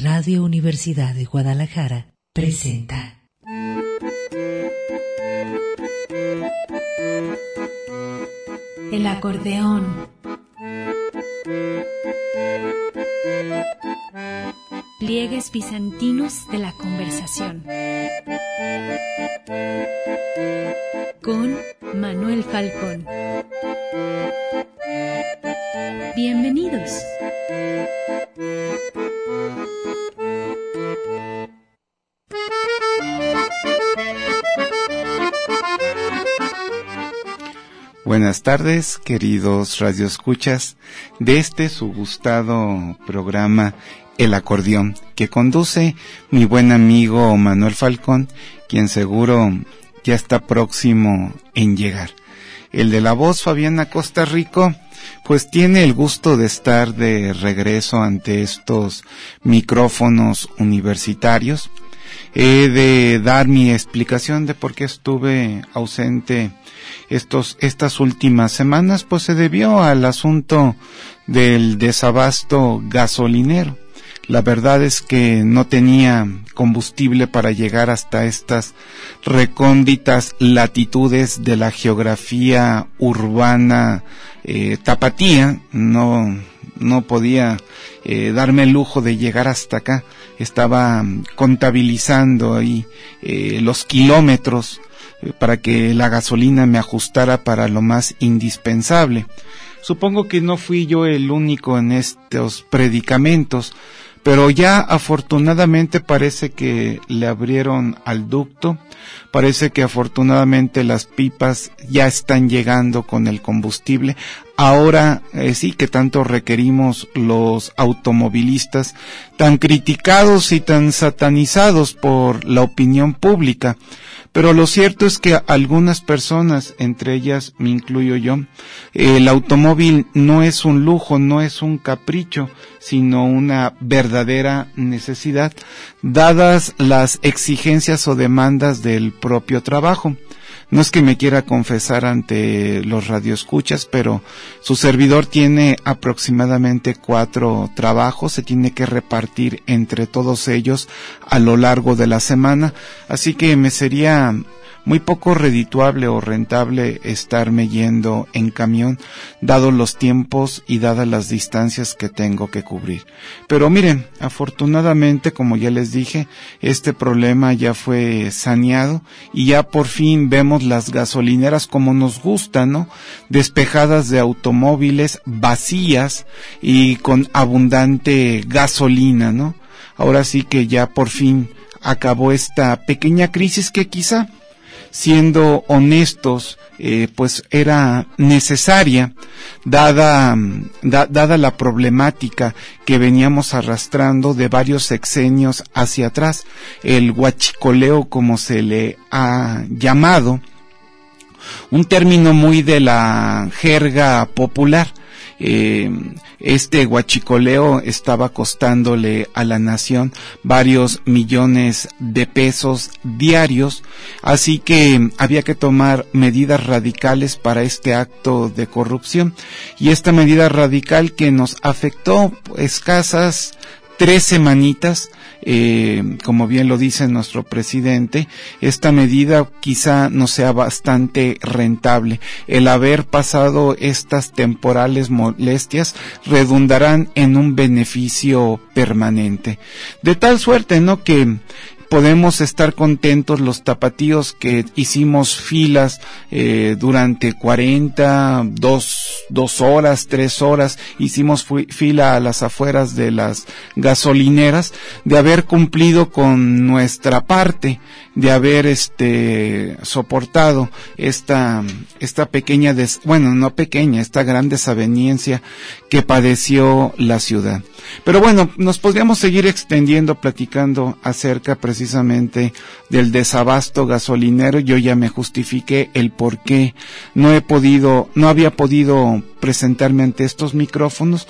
Radio Universidad de Guadalajara presenta El acordeón. Pliegues bizantinos de la conversación. Con Manuel Falcón. Bienvenidos. Buenas tardes, queridos radioescuchas de este su gustado programa El Acordeón, que conduce mi buen amigo Manuel Falcón, quien seguro ya está próximo en llegar. El de la voz, Fabiana Costa Rico, pues tiene el gusto de estar de regreso ante estos micrófonos universitarios. He de dar mi explicación de por qué estuve ausente estas últimas semanas, pues se debió al asunto del desabasto gasolinero. La verdad es que no tenía combustible para llegar hasta estas recónditas latitudes de la geografía urbana tapatía. No podía darme el lujo de llegar hasta acá. Estaba contabilizando ahí los kilómetros para que la gasolina me ajustara para lo más indispensable. Supongo que no fui yo el único en estos predicamentos, pero ya afortunadamente parece que le abrieron al ducto, parece que afortunadamente las pipas ya están llegando con el combustible. Ahora sí que tanto requerimos los automovilistas, tan criticados y tan satanizados por la opinión pública. Pero lo cierto es que algunas personas, entre ellas me incluyo yo, el automóvil no es un lujo, no es un capricho, sino una verdadera necesidad, dadas las exigencias o demandas del propio trabajo. No es que me quiera confesar ante los radioescuchas, pero su servidor tiene aproximadamente 4 trabajos, se tiene que repartir entre todos ellos a lo largo de la semana, así que me sería muy poco redituable o rentable estarme yendo en camión, dados los tiempos y dadas las distancias que tengo que cubrir. Pero miren, afortunadamente, como ya les dije, este problema ya fue saneado y ya por fin vemos las gasolineras como nos gustan, ¿no? Despejadas de automóviles, vacías y con abundante gasolina, ¿no? Ahora sí que ya por fin acabó esta pequeña crisis que quizá, siendo honestos, pues era necesaria, dada la problemática que veníamos arrastrando de varios sexenios hacia atrás, el huachicoleo, como se le ha llamado, un término muy de la jerga popular. Este huachicoleo estaba costándole a la nación varios millones de pesos diarios, así que había que tomar medidas radicales para este acto de corrupción, y esta medida radical que nos afectó escasas 3 semanitas, como bien lo dice nuestro presidente, esta medida quizá no sea bastante rentable. El haber pasado estas temporales molestias redundarán en un beneficio permanente. De tal suerte, ¿no?, que podemos estar contentos los tapatíos que hicimos filas durante 2 horas, 3 horas, hicimos fila a las afueras de las gasolineras, de haber cumplido con nuestra parte, de haber soportado esta pequeña, esta gran desaveniencia que padeció la ciudad. Pero bueno, nos podríamos seguir extendiendo platicando acerca precisamente del desabasto gasolinero. Yo ya me justifiqué el por qué no había podido presentarme ante estos micrófonos.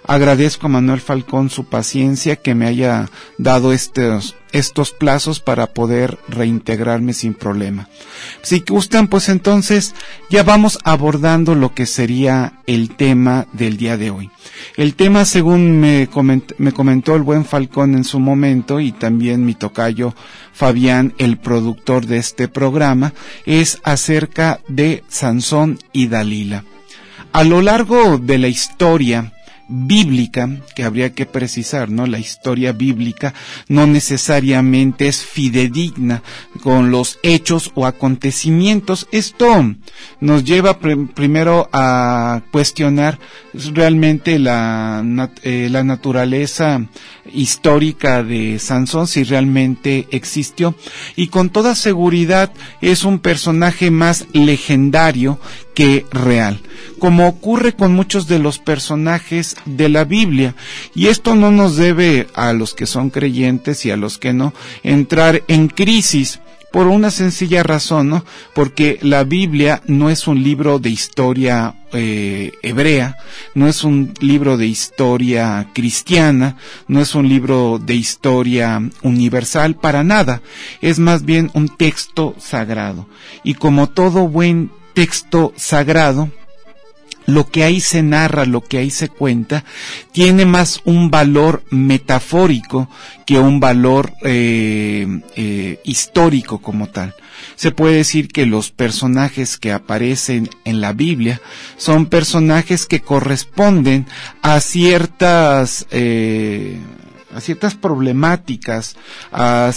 Agradezco a Manuel Falcón su paciencia, que me haya dado estos plazos para poder reintegrarme sin problema. Si gustan, pues entonces ya vamos abordando lo que sería el tema del día de hoy. El tema, según me comentó el buen Falcón en su momento, y también mi tocayo Fabián, el productor de este programa, es acerca de Sansón y Dalila. A lo largo de la historia bíblica, que habría que precisar, ¿no? La historia bíblica no necesariamente es fidedigna con los hechos o acontecimientos. Esto nos lleva primero a cuestionar realmente la naturaleza histórica de Sansón, si realmente existió, y con toda seguridad es un personaje más legendario que real, como ocurre con muchos de los personajes de la Biblia. Y esto no nos debe, a los que son creyentes y a los que no, entrar en crisis, por una sencilla razón, ¿no? Porque la Biblia no es un libro de historia hebrea, no es un libro de historia cristiana, no es un libro de historia universal, para nada. Es más bien un texto sagrado. Y como todo buen texto sagrado, lo que ahí se narra, lo que ahí se cuenta, tiene más un valor metafórico que un valor histórico como tal. Se puede decir que los personajes que aparecen en la Biblia son personajes que corresponden a ciertas problemáticas, a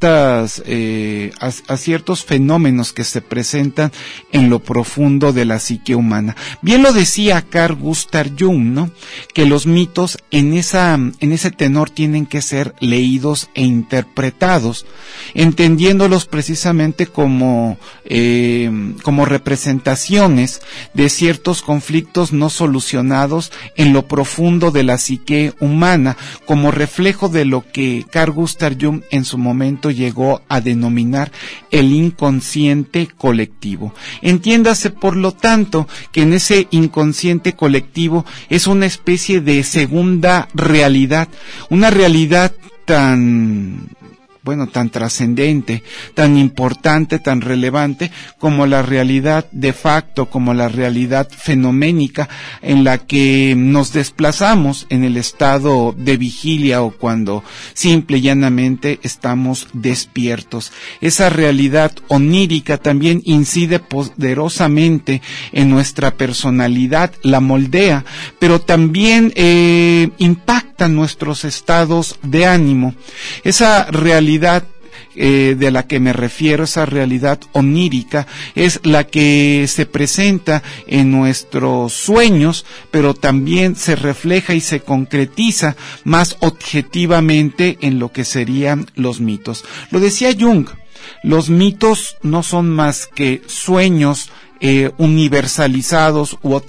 ciertos fenómenos que se presentan en lo profundo de la psique humana. Bien lo decía Carl Gustav Jung, ¿no? Que los mitos en ese tenor tienen que ser leídos e interpretados, entendiéndolos precisamente como representaciones de ciertos conflictos no solucionados en lo profundo de la psique humana, como reflejo de lo que Carl Gustav Jung en su momento llegó a denominar el inconsciente colectivo. Entiéndase, por lo tanto, que en ese inconsciente colectivo es una especie de segunda realidad, una realidad tan trascendente, tan importante, tan relevante como la realidad de facto, como la realidad fenoménica en la que nos desplazamos en el estado de vigilia o cuando simple y llanamente estamos despiertos. Esa realidad onírica también incide poderosamente en nuestra personalidad, la moldea, pero también impacta nuestros estados de ánimo. Esa realidad de la que me refiero, esa realidad onírica, es la que se presenta en nuestros sueños, pero también se refleja y se concretiza más objetivamente en lo que serían los mitos. Lo decía Jung, los mitos no son más que sueños universalizados u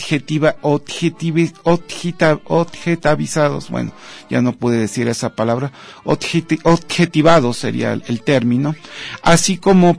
objetivizados, bueno, ya no pude decir esa palabra, objetivados sería el término, así como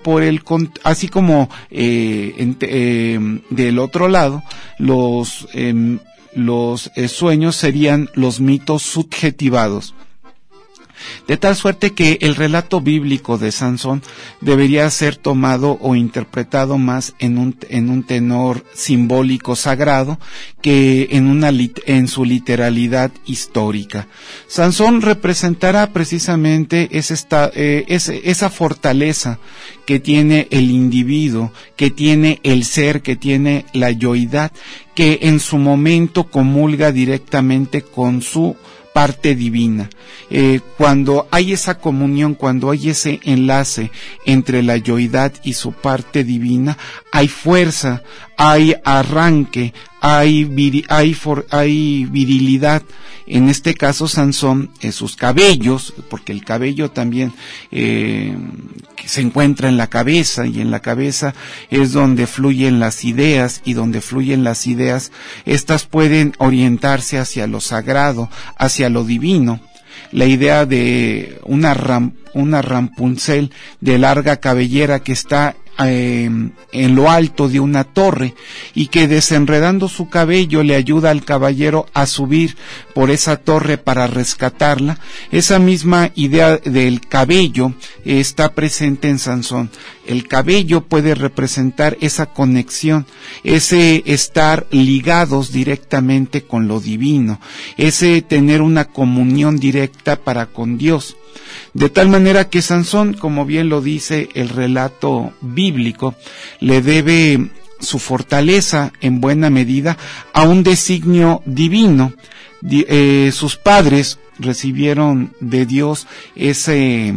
del otro lado, los sueños serían los mitos subjetivados. De tal suerte que el relato bíblico de Sansón debería ser tomado o interpretado más en un tenor simbólico sagrado que en su literalidad histórica. Sansón representará precisamente esa fortaleza que tiene el individuo, que tiene el ser, que tiene la yoidad, que en su momento comulga directamente con su parte divina. Cuando hay esa comunión, cuando hay ese enlace entre la yoidad y su parte divina, hay fuerza, hay arranque, hay virilidad. En este caso, Sansón, sus cabellos, porque el cabello también se encuentra en la cabeza, y en la cabeza es donde fluyen las ideas, y donde fluyen las ideas, estas pueden orientarse hacia lo sagrado, hacia lo divino. La idea de una Rapunzel de larga cabellera que está en lo alto de una torre y que desenredando su cabello le ayuda al caballero a subir por esa torre para rescatarla. Esa misma idea del cabello está presente en Sansón. El cabello puede representar esa conexión, ese estar ligados directamente con lo divino, ese tener una comunión directa para con Dios. De tal manera que Sansón, como bien lo dice el relato bíblico, le debe su fortaleza en buena medida a un designio divino. Sus padres recibieron de Dios ese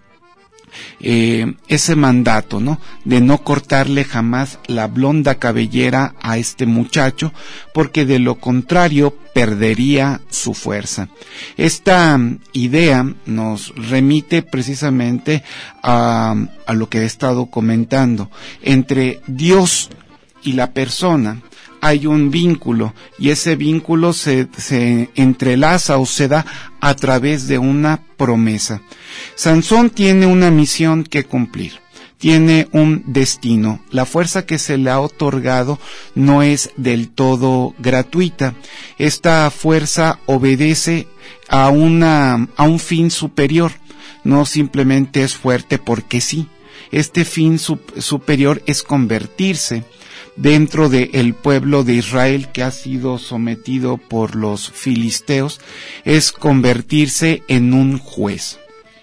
mandato, ¿no? De no cortarle jamás la blonda cabellera a este muchacho, porque de lo contrario perdería su fuerza. Esta idea nos remite precisamente a lo que he estado comentando. Entre Dios y la persona hay un vínculo, y ese vínculo se entrelaza o se da a través de una promesa. Sansón tiene una misión que cumplir, tiene un destino. La fuerza que se le ha otorgado no es del todo gratuita. Esta fuerza obedece a un fin superior, no simplemente es fuerte porque sí. Este fin superior es convertirse dentro del pueblo de Israel que ha sido sometido por los filisteos, es convertirse en un juez.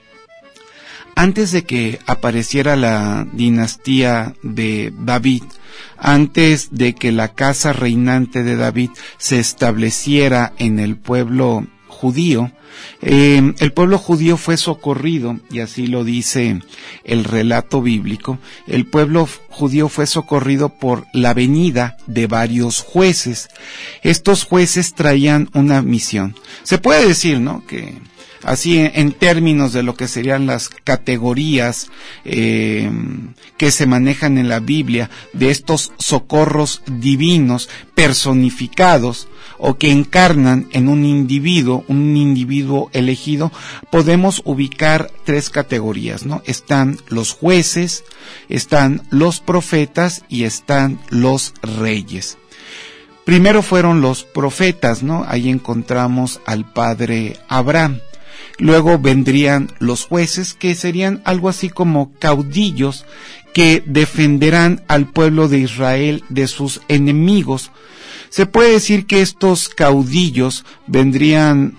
Antes de que apareciera la dinastía de David, antes de que la casa reinante de David se estableciera en el pueblo judío, el pueblo judío fue socorrido, y así lo dice el relato bíblico. El pueblo judío fue socorrido por la venida de varios jueces. Estos jueces traían una misión. Se puede decir, ¿no?, que así en términos de lo que serían las categorías que se manejan en la Biblia, de estos socorros divinos personificados o que encarnan en un individuo elegido, podemos ubicar tres categorías, ¿no? Están los jueces, están los profetas y están los reyes. Primero fueron los profetas, ¿no? Ahí encontramos al padre Abraham. Luego vendrían los jueces, que serían algo así como caudillos que defenderán al pueblo de Israel de sus enemigos. Se puede decir que estos caudillos vendrían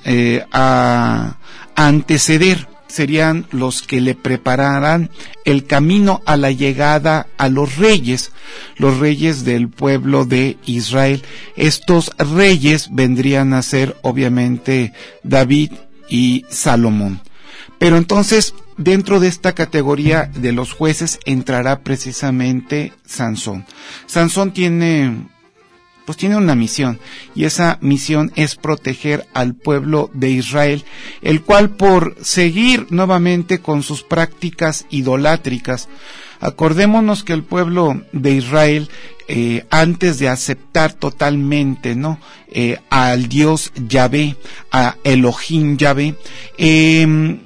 a anteceder, serían los que le prepararán el camino a la llegada a los reyes del pueblo de Israel. Estos reyes vendrían a ser obviamente David y Salomón. Pero entonces, dentro de esta categoría de los jueces entrará precisamente Sansón. Sansón tiene una misión, y esa misión es proteger al pueblo de Israel, el cual, por seguir nuevamente con sus prácticas idolátricas, acordémonos que el pueblo de Israel, antes de aceptar totalmente, ¿no?, al Dios Yahvé, a Elohim Yahvé, en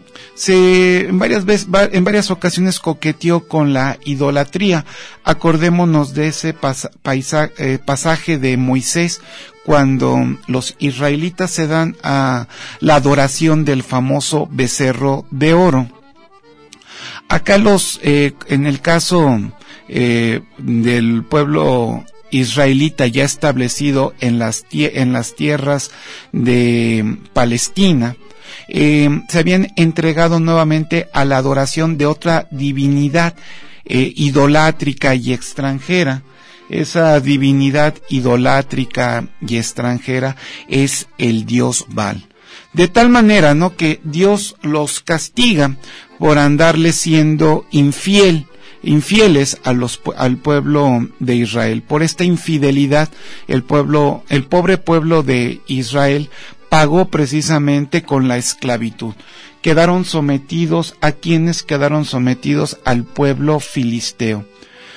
varias ocasiones coqueteó con la idolatría. Acordémonos de ese pasaje de Moisés, cuando los israelitas se dan a la adoración del famoso becerro de oro. Acá en el caso del pueblo israelita ya establecido en las tierras de Palestina, se habían entregado nuevamente a la adoración de otra divinidad idolátrica y extranjera. Esa divinidad idolátrica y extranjera es el dios Baal. De tal manera, ¿no?, que Dios los castiga por andarle siendo infieles al pueblo de Israel. Por esta infidelidad, el pobre pueblo de Israel pagó precisamente con la esclavitud. Quedaron sometidos al pueblo filisteo.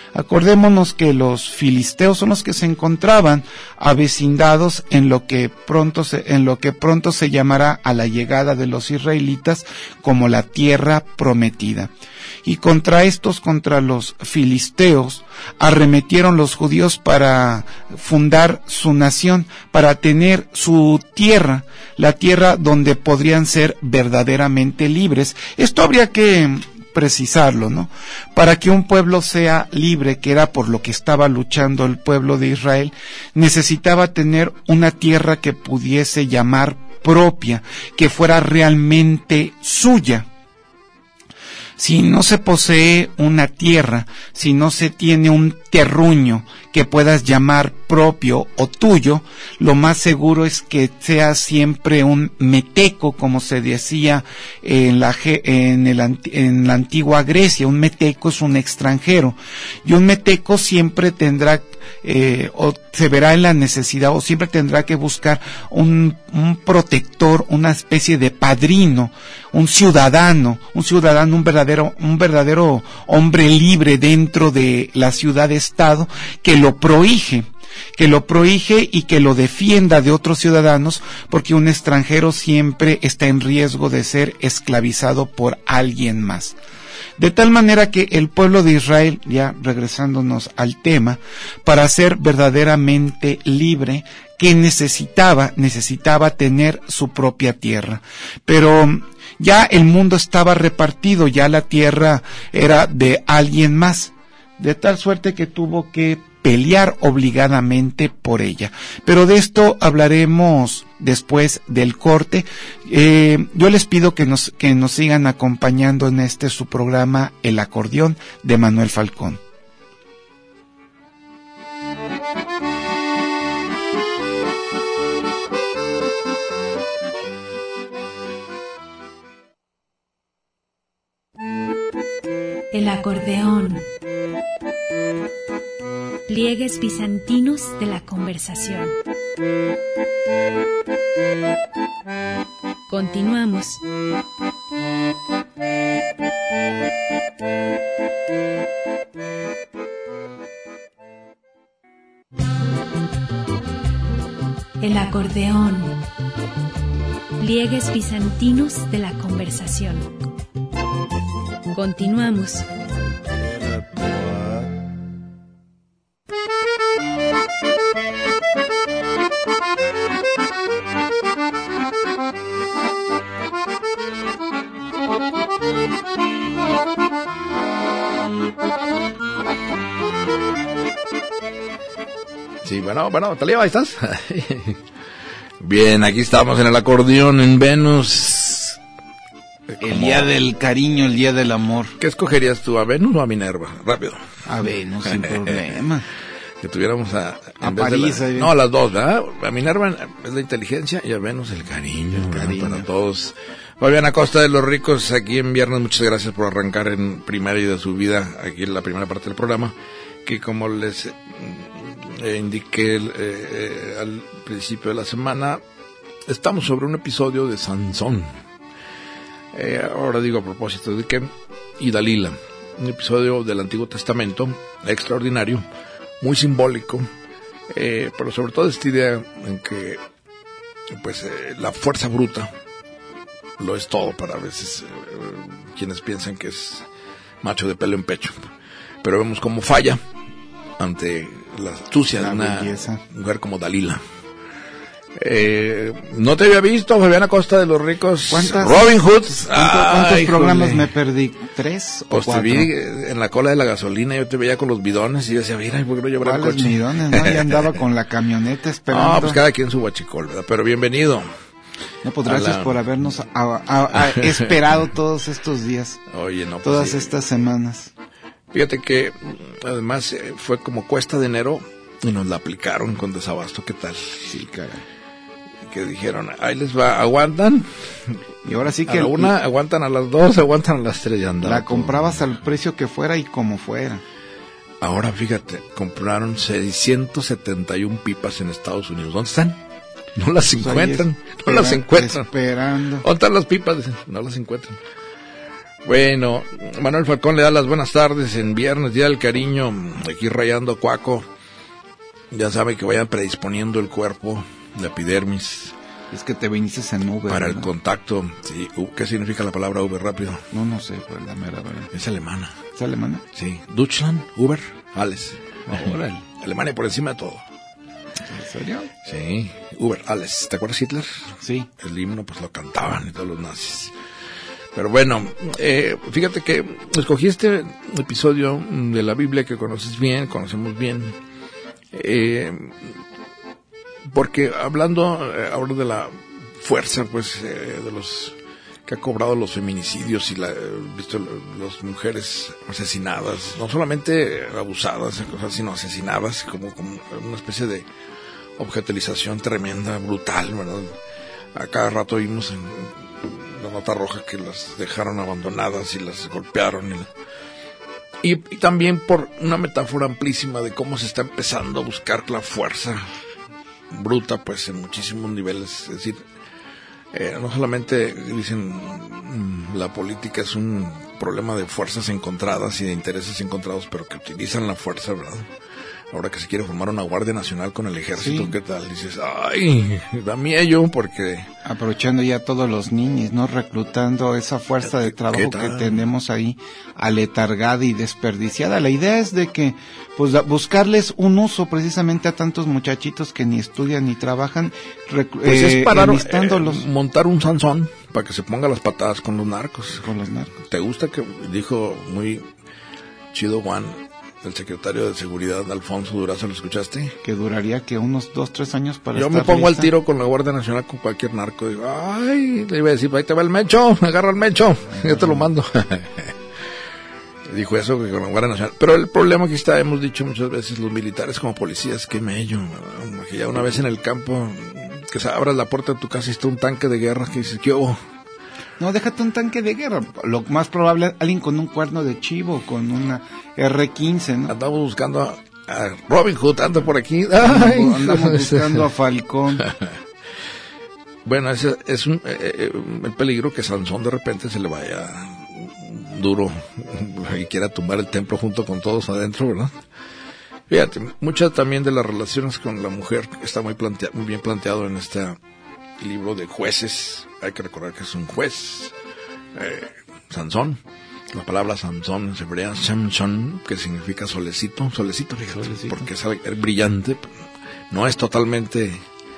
Acordémonos que los filisteos son los que se encontraban avecindados en lo que pronto se llamará a la llegada de los israelitas como la tierra prometida. Y contra los filisteos, arremetieron los judíos para fundar su nación, para tener su tierra, la tierra donde podrían ser verdaderamente libres. Esto habría que precisarlo, ¿no? Para que un pueblo sea libre, que era por lo que estaba luchando el pueblo de Israel, necesitaba tener una tierra que pudiese llamar propia, que fuera realmente suya. Si no se posee una tierra, si no se tiene un terruño que puedas llamar propio o tuyo, lo más seguro es que sea siempre un meteco, como se decía en la antigua Grecia. Un meteco es un extranjero, y un meteco siempre tendrá o se verá en la necesidad, o siempre tendrá que buscar un protector, una especie de padrino, un verdadero hombre libre dentro de la ciudad-estado, que lo prohíje y que lo defienda de otros ciudadanos, porque un extranjero siempre está en riesgo de ser esclavizado por alguien más. De tal manera que el pueblo de Israel, ya regresándonos al tema, para ser verdaderamente libre, que necesitaba tener su propia tierra. Pero ya el mundo estaba repartido, ya la tierra era de alguien más, de tal suerte que tuvo que pelear obligadamente por ella. Pero de esto hablaremos después del corte. Yo les pido que nos sigan acompañando en su programa El Acordeón de Manuel Falcón. El acordeón. Pliegues bizantinos de la conversación. Continuamos. El acordeón. Pliegues bizantinos de la conversación. Continuamos. Sí, bueno, Talía, ahí estás. Bien, aquí estamos en el acordeón en Venus. El día del cariño, el día del amor. ¿Qué escogerías tú, a Venus o a Minerva? Rápido. A Venus, sin problema. Que tuviéramos a París. No, a las dos, ¿verdad? A Minerva es la inteligencia y a Venus el cariño. Para todos. Fabián Acosta de Los Ricos, aquí en viernes, muchas gracias por arrancar en primera y de su vida, aquí en la primera parte del programa, que como les indiqué al principio de la semana, estamos sobre un episodio de Sansón. Ahora digo a propósito de que y Dalila, un episodio del Antiguo Testamento extraordinario, muy simbólico, pero sobre todo esta idea en que la fuerza bruta lo es todo para a veces quienes piensan que es macho de pelo en pecho, pero vemos cómo falla ante la astucia de una mujer como Dalila. No te había visto, Fabián Acosta de Los Ricos. Robin Hood. ¿Cuántos programas me perdí? ¿3 o 4? Te vi en la cola de la gasolina, yo te veía con los bidones y yo decía, mira, ¿por qué no llevar el coche? ¿Cuáles bidones? No, ya andaba con la camioneta esperando. No, pues cada quien su huachicol, ¿verdad? Pero bienvenido. No, pues gracias por habernos esperado todos estos días. Oye, no, pues todas estas semanas. Fíjate que además fue como cuesta de enero y nos la aplicaron con desabasto. ¿Qué tal? Sí, caray. Que dijeron, ahí les va, aguantan. Y ahora sí que a la una, aguantan a las 2, aguantan a las 3 y andan. La comprabas al precio que fuera y como fuera. Ahora fíjate, compraron 671 pipas en Estados Unidos. ¿Dónde están? No las encuentran. No las encuentran. Esperando. ¿Dónde están las pipas? Dicen, no las encuentran. Bueno, Manuel Falcón le da las buenas tardes en viernes, Día del Cariño, aquí rayando Cuaco. Ya sabe que vayan predisponiendo el cuerpo, la epidermis. Es que te viniste en Uber. Para ¿verdad? el contacto, sí. ¿Qué significa la palabra Uber rápido? No sé, pues la mera verdad. Es alemana. ¿Es alemana? Sí. Deutschland, Uber, alles. Órale. Alemania por encima de todo. ¿En serio? Sí. Uber, alles. ¿Te acuerdas Hitler? Sí. El himno, pues lo cantaban y todos los nazis. Pero bueno, fíjate que escogí este episodio de la Biblia que conocemos bien, porque hablando ahora de la fuerza, pues, de los que ha cobrado los feminicidios y visto las mujeres asesinadas, no solamente abusadas, sino asesinadas, como una especie de objetalización tremenda, brutal, ¿verdad? A cada rato vimos en la nota roja que las dejaron abandonadas y las golpearon. Y también por una metáfora amplísima de cómo se está empezando a buscar la fuerza bruta, pues en muchísimos niveles. Es decir, no solamente dicen la política es un problema de fuerzas encontradas y de intereses encontrados, pero que utilizan la fuerza, ¿verdad? Ahora que se quiere formar una Guardia Nacional con el ejército, sí. ¿Qué tal? Dices, ay, da miedo porque... Aprovechando ya todos los niños, ¿no? Reclutando esa fuerza de trabajo que tenemos ahí aletargada y desperdiciada. La idea es de que, pues, buscarles un uso precisamente a tantos muchachitos que ni estudian ni trabajan, pues es para enlistándolos. Montar un Sansón para que se ponga las patadas con los narcos. Con los narcos. ¿Te gusta que dijo muy chido Juan, el secretario de Seguridad, Alfonso Durazo, lo escuchaste? Que duraría que unos 2-3 años para yo estar me pongo lista. al tiro con la Guardia Nacional, con cualquier narco. Digo, ay, le iba a decir, ahí te va el mecho, agarra el mecho, yo te lo mando. Dijo eso que con la Guardia Nacional. Pero el problema que está, hemos dicho muchas veces, los militares como policías, qué mello, que ya una vez en el campo, que se abra la puerta de tu casa y está un tanque de guerra, que dices, ¿qué hubo? No, déjate un tanque de guerra. Lo más probable, alguien con un cuerno de chivo, con una R-15, ¿no? Andamos buscando a Robin Hood, anda por aquí. Ay, andamos buscando a Falcón. Bueno, ese es el peligro que Sansón de repente se le vaya duro y quiera tumbar el templo junto con todos adentro, ¿verdad? Fíjate, muchas también de las relaciones con la mujer está muy bien planteado en este libro de Jueces. Hay que recordar que es un juez, Sansón. La palabra Sansón se hebrea Samson, que significa solecito, fíjate, solecito. Porque es brillante. No es totalmente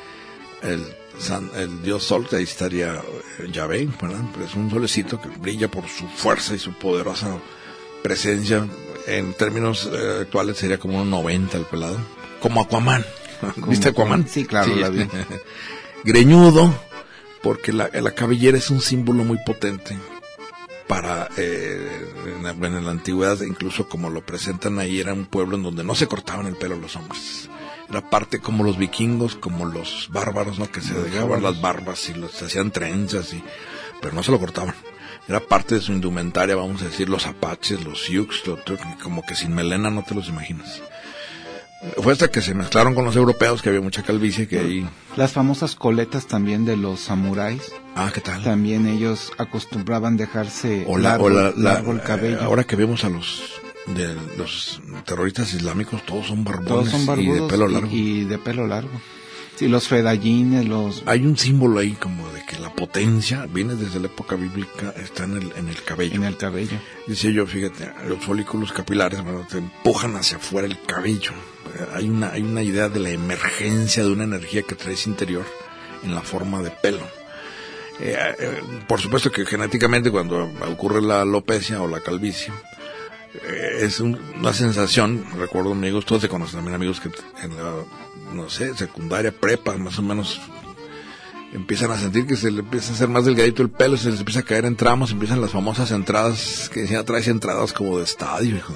el dios sol, que ahí estaría Yahvé, ¿verdad? Pero es un solecito que brilla por su fuerza y su poderosa presencia. En términos actuales sería como un 90 el pelado, como Aquaman. ¿Viste Aquaman? Sí, claro, sí. La vi. Greñudo, porque la cabellera es un símbolo muy potente para en la antigüedad, incluso como lo presentan ahí, era un pueblo en donde no se cortaban el pelo los hombres. Era parte como los vikingos, como los bárbaros, ¿no? Que se dejaban las barbas y se hacían trenzas, pero no se lo cortaban. Era parte de su indumentaria, vamos a decir, los apaches, los sioux, como que sin melena no te los imaginas. Fue hasta que se mezclaron con los europeos que había mucha calvicie que ahí... Las famosas coletas también de los samuráis. Ah, ¿qué tal? También ellos acostumbraban dejarse largo el cabello. Ahora que vemos a los terroristas islámicos, todos son barbudos y de pelo largo. Y de pelo largo. Sí, los fedayines, Hay un símbolo ahí como de que la potencia viene desde la época bíblica, está en el cabello. En el cabello. Dice yo, fíjate, los folículos capilares, bueno, te empujan hacia afuera el cabello. Hay una idea de la emergencia de una energía que traes interior en la forma de pelo. Por supuesto que genéticamente cuando ocurre la alopecia o la calvicie, es una sensación. Recuerdo amigos, todos se conocen también, amigos que en la, no sé, secundaria, prepa, más o menos, empiezan a sentir que se le empieza a hacer más delgadito el pelo, se les empieza a caer en tramos, empiezan las famosas entradas, que ya traes entradas como de estadio, hijo.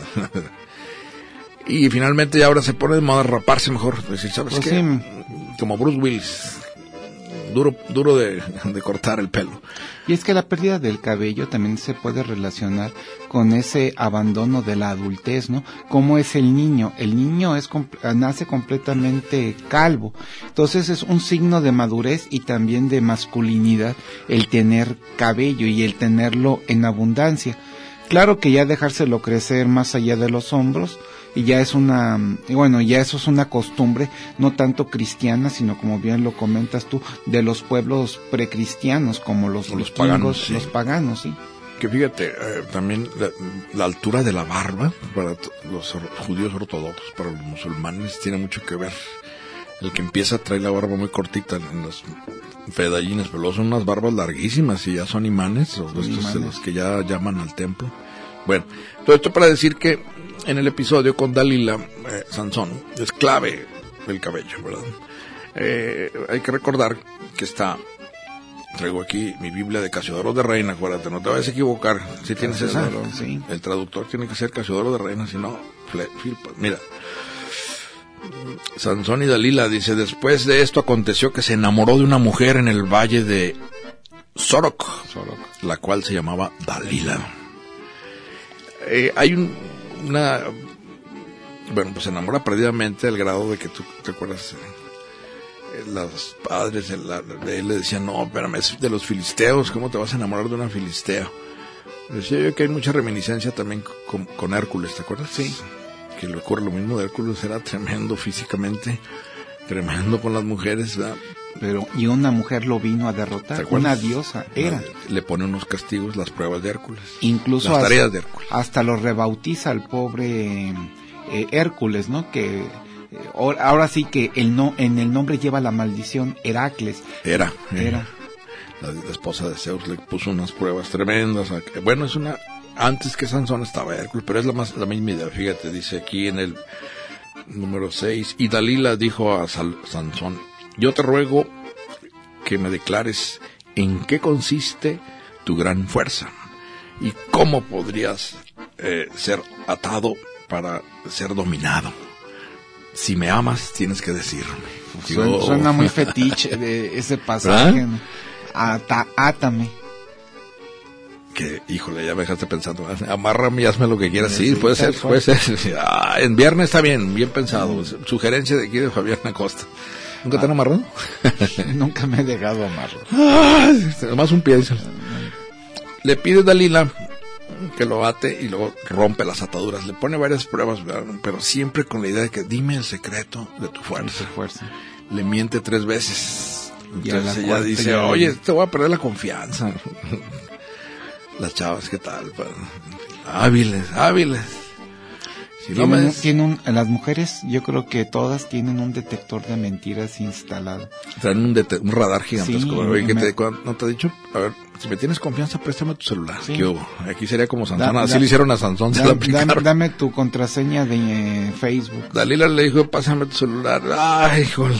Y finalmente ya ahora se pone de moda raparse mejor, decir, ¿sabes qué? Sí. Como Bruce Willis, duro de cortar el pelo. Y es que la pérdida del cabello también se puede relacionar con ese abandono de la adultez, ¿no? ¿Cómo es el niño? El niño nace completamente calvo. Entonces es un signo de madurez y también de masculinidad el tener cabello y el tenerlo en abundancia. Claro que ya dejárselo crecer más allá de los hombros, y ya es ya eso es una costumbre no tanto cristiana, sino como bien lo comentas tú, de los pueblos precristianos, como los paganos, los paganos, sí. Que fíjate, también la altura de la barba para los judíos ortodoxos, para los musulmanes, tiene mucho que ver. El que empieza trae la barba muy cortita en los fedallines, pero luego son unas barbas larguísimas y ya son imanes, de los que ya llaman al templo. Bueno, todo esto para decir que en el episodio con Dalila, Sansón, es clave el cabello, ¿verdad? Hay que recordar que traigo aquí mi Biblia de Casiodoro de Reina, acuérdate, no te vayas a equivocar, si tienes esa, sí. El traductor tiene que ser Casiodoro de Reina, si no, mira. Sansón y Dalila dice: después de esto aconteció que se enamoró de una mujer en el valle de Sorok, la cual se llamaba Dalila. Hay pues se enamora perdidamente al grado de que tú te acuerdas, los padres de él le decían: no, espérame, es de los filisteos, ¿cómo te vas a enamorar de una filistea? Decía yo que hay mucha reminiscencia también con Hércules, ¿te acuerdas? Sí. Que le ocurre lo mismo de Hércules, era tremendo físicamente, tremendo con las mujeres, ¿verdad? Y una mujer lo vino a derrotar, una diosa era. Le pone unos castigos, las pruebas de Hércules. Incluso las tareas de Hércules. Hasta lo rebautiza al pobre Hércules, ¿no? Que ahora sí que en el nombre lleva la maldición Heracles. Era. La esposa de Zeus le puso unas pruebas tremendas. Bueno, antes que Sansón estaba Hércules, pero es la misma idea. Fíjate, dice aquí en el número 6, y Dalila dijo a Sansón: yo te ruego que me declares en qué consiste tu gran fuerza y cómo podrías ser atado para ser dominado. Si me amas, tienes que decirme. Suena muy fetiche de ese pasaje, ¿no? Átame. Que, híjole, ya me dejaste pensando. Amárrame y hazme lo que quieras. Sí, puede ser. En viernes está bien pensado. Sugerencia de aquí de Fabián Acosta. ¿Nunca te han amarrado? Nunca me he dejado amarrar. Nomás un pie. Le pide Dalila que lo ate y luego rompe las ataduras. Le pone varias pruebas, ¿verdad? Pero siempre con la idea de que dime el secreto de tu fuerza. Le miente 3 veces. Entonces ella dice: oye, te voy a perder la confianza. Las chavas, ¿qué tal? Hábiles. Si las mujeres, yo creo que todas tienen un detector de mentiras instalado. Traen un radar gigantesco. Sí, oye, ¿no te ha dicho? A ver, si me tienes confianza, préstame tu celular. Sí. ¿Qué hubo? Aquí sería como Sansón. Así le hicieron a Sansón, se la aplicaron. Dame tu contraseña de Facebook. Dalila le dijo: pásame tu celular. Ay, híjole.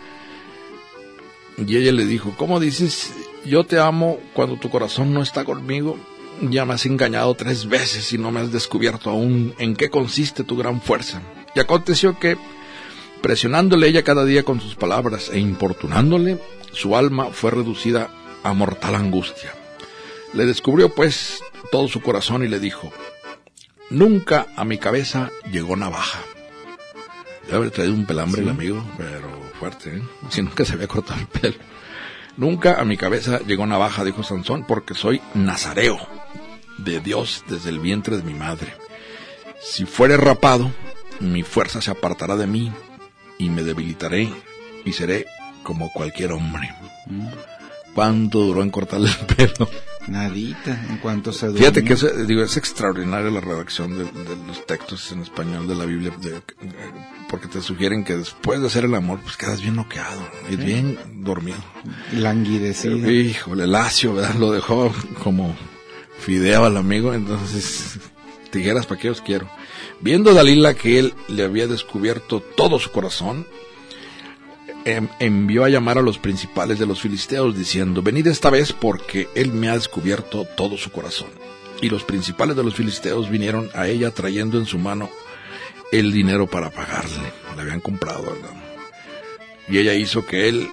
Y ella le dijo: ¿cómo dices yo te amo cuando tu corazón no está conmigo? Ya me has engañado 3 veces y no me has descubierto aún en qué consiste tu gran fuerza. Y aconteció que, presionándole ella cada día con sus palabras e importunándole, su alma fue reducida a mortal angustia. Le descubrió pues todo su corazón y le dijo: nunca a mi cabeza llegó navaja. Debe haber traído un pelambre el amigo, pero fuerte, ¿eh? Si nunca se había cortado el pelo. Nunca a mi cabeza llegó navaja, dijo Sansón, porque soy nazareo de Dios desde el vientre de mi madre. Si fuere rapado, mi fuerza se apartará de mí y me debilitaré y seré como cualquier hombre. ¿Cuánto duró en cortarle el pelo? Nadita, en cuanto se durmió. Fíjate que es extraordinaria la redacción de los textos en español de la Biblia, porque te sugieren que después de hacer el amor, pues quedas bien noqueado, y bien dormido. Languidecido. Híjole, lacio, ¿verdad? Lo dejó como fideo al amigo, entonces, tijeras para qué os quiero. Viendo Dalila que él le había descubierto todo su corazón, envió a llamar a los principales de los filisteos diciendo: venid esta vez porque él me ha descubierto todo su corazón. Y los principales de los filisteos vinieron a ella trayendo en su mano el dinero para pagarle. Le habían comprado, ¿verdad? Y ella hizo que él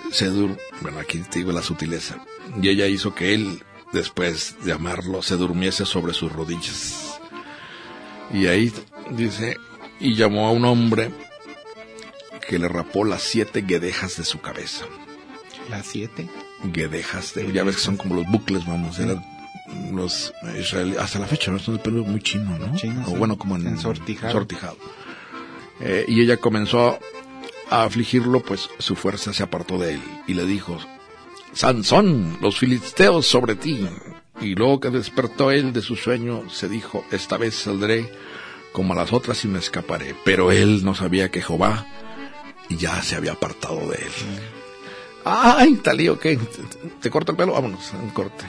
bueno, aquí te digo la sutileza, y ella hizo que él, después de amarlo, se durmiese sobre sus rodillas. Y ahí dice, y llamó a un hombre que le rapó las 7 guedejas de su cabeza. ¿Las 7? Guedejas, ya ves que son como los bucles, vamos, eran los israelíes, hasta la fecha, ¿no? Es un pelo muy chino, ¿no? Chino, o sí. bueno, como en Ensortijado. Y ella comenzó a afligirlo, pues su fuerza se apartó de él, y le dijo, Sansón, los filisteos sobre ti. Y luego que despertó él de su sueño, se dijo, esta vez saldré como a las otras y me escaparé. Pero él no sabía que Jehová ya se había apartado de él. Ay, Talí, ok. ¿Te corto el pelo? Vámonos, un corte.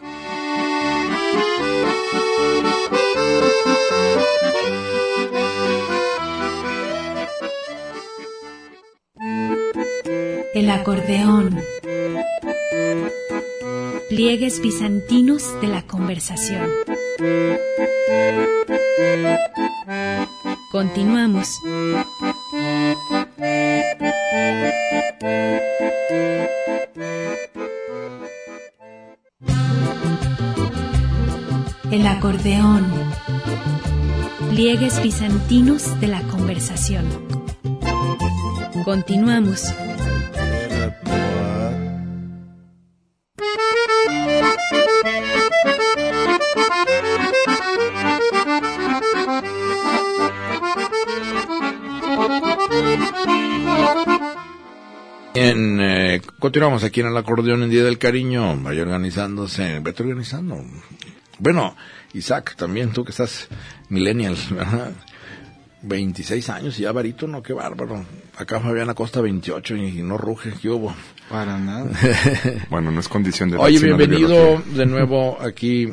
El acordeón. Pliegues bizantinos de la conversación. Continuamos. El acordeón. Pliegues bizantinos de la conversación. Continuamos. Continuamos aquí en el acordeón en Día del Cariño. Vaya organizándose, vete organizando. Bueno, Isaac, también tú que estás millennial, ¿verdad? 26 años y ya barítono, qué bárbaro. Acá Fabián Acosta 28 y no ruge, ¿qué hubo? Para nada. Bueno, no es condición de... Oye, bienvenido de nuevo aquí,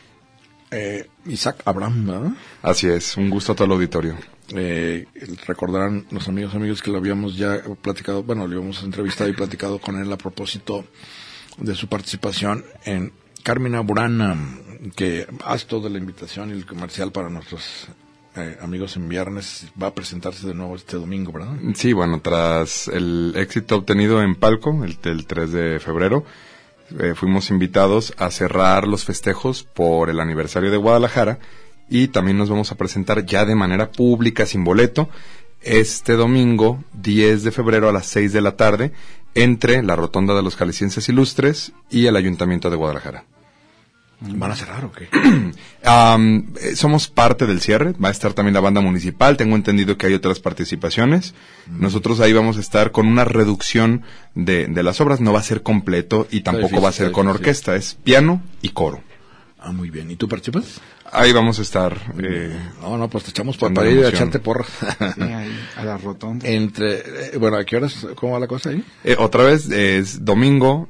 Isaac Abraham, ¿verdad? Así es, un gusto a todo el auditorio. Recordarán los amigos que lo habíamos ya platicado, bueno, lo habíamos entrevistado y platicado con él a propósito de su participación en Carmina Burana, que haz toda la invitación y el comercial para nuestros amigos en viernes. Va a presentarse de nuevo este domingo, ¿verdad? Sí, bueno, tras el éxito obtenido en Palco, el 3 de febrero, fuimos invitados a cerrar los festejos por el aniversario de Guadalajara, y también nos vamos a presentar ya de manera pública, sin boleto, este domingo 10 de febrero a las 6 de la tarde, entre la Rotonda de los Jaliscienses Ilustres y el Ayuntamiento de Guadalajara. ¿Van a cerrar o qué? Somos parte del cierre, va a estar también la banda municipal, tengo entendido que hay otras participaciones. Nosotros ahí vamos a estar con una reducción de las obras, no va a ser completo y tampoco va a ser con orquesta, es piano y coro. Ah, muy bien. ¿Y tú participas? Ahí vamos a estar. No, pues te echamos para ir a echarte porras. Sí, ahí, a la rotonda. Bueno, ¿a qué horas? ¿Cómo va la cosa ahí? Otra vez, es domingo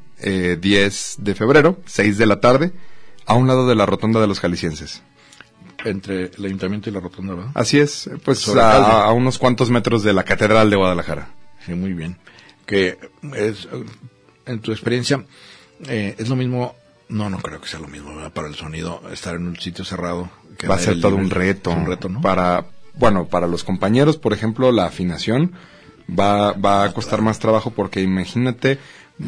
10 de febrero, 6 de la tarde, a un lado de la Rotonda de los Jaliscienses. Entre el Ayuntamiento y la Rotonda, ¿verdad? Así es, pues a unos cuantos metros de la Catedral de Guadalajara. Sí, muy bien. Que es, en tu experiencia, es lo mismo... No creo que sea lo mismo, ¿verdad? Para el sonido, estar en un sitio cerrado. Va a ser todo un reto. Es un reto, ¿no? Para los compañeros, por ejemplo, la afinación va a costar más trabajo porque imagínate,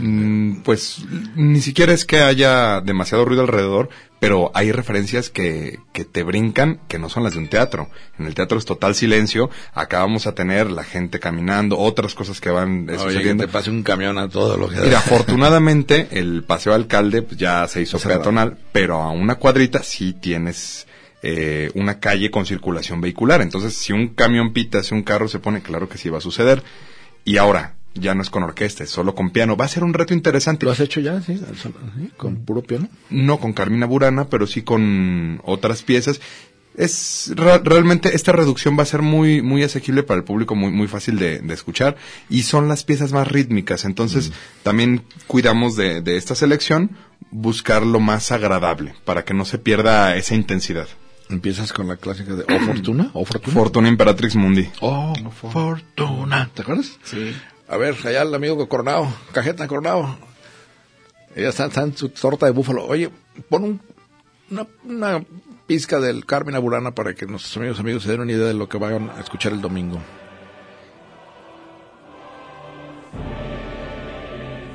pues ni siquiera es que haya demasiado ruido alrededor, pero hay referencias que te brincan, que no son las de un teatro. En el teatro es total silencio, acá vamos a tener la gente caminando, otras cosas que van sucediendo. Que te pase un camión a todo lo que... Mira, afortunadamente el Paseo Alcalde pues, ya se hizo peatonal, pero a una cuadrita sí tienes una calle con circulación vehicular. Entonces, si un camión pita, si un carro se pone, claro que sí va a suceder. Y ahora, ya no es con orquesta, es solo con piano. Va a ser un reto interesante. ¿Lo has hecho ya, sí? ¿Con puro piano? No con Carmina Burana, pero sí con otras piezas. Realmente esta reducción va a ser muy muy asequible para el público, muy muy fácil de escuchar, y son las piezas más rítmicas. Entonces, también cuidamos de esta selección, buscar lo más agradable, para que no se pierda esa intensidad. Empiezas con la clásica de O Fortuna. Fortuna Imperatrix Mundi. Fortuna. ¿Te acuerdas? Sí. A ver, allá el amigo Coronado, Cajeta Coronado. Ella está en su torta de búfalo. Oye, pon una pizca del Carmina Burana para que nuestros amigos se den una idea de lo que vayan a escuchar el domingo.